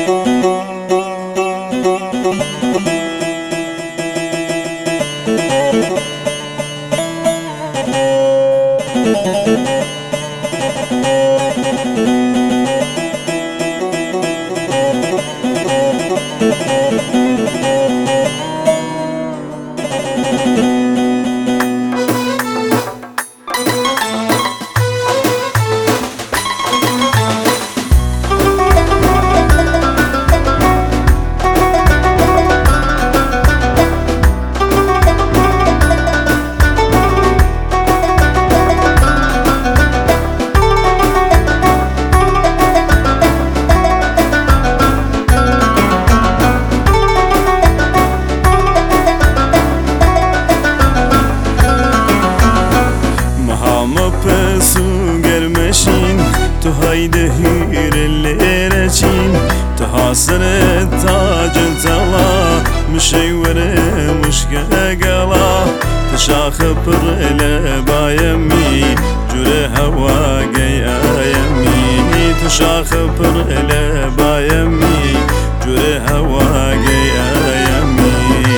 تو هيدا هير اللي رجين تحاصر تاج التلا مشي ورا مشكا قلا تشاخ بر بايمي جرى هوا جاي يمي تشاخ بر بايمي جرى هوا جاي يمي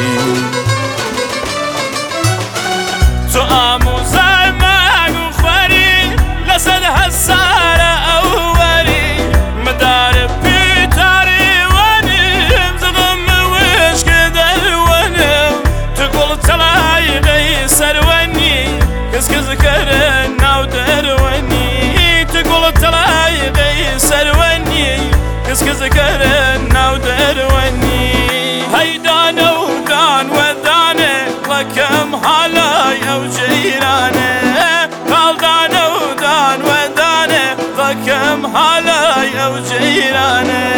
تو آموزه مگو خوری لسد حساره اولی مدار پیتاری ونیم زغم وش کدر ونیم تقول تلای غی سرونی کس کس کرن ناو درونی تقول تلای غی سرونی کس کس کرن ناو درونی هیدان و دان و دانه لکم حالای او جیرانه قلدان و دان و دانه لکم حالای او جیرانه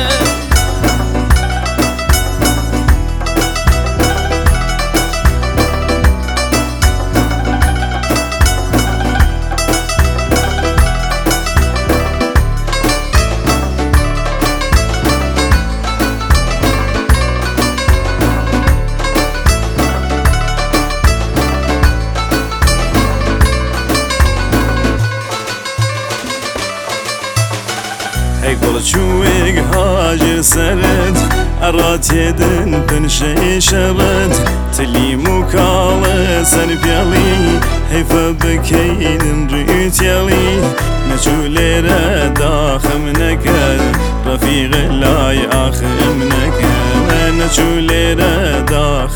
قول شويق هاجر سرد أرات يدن بنشي شرد تلي مكالة سنبيالي هيفا بكين ريت يالي نجولي ردا خمنك رفيق لا ياخمنك نجولي ردا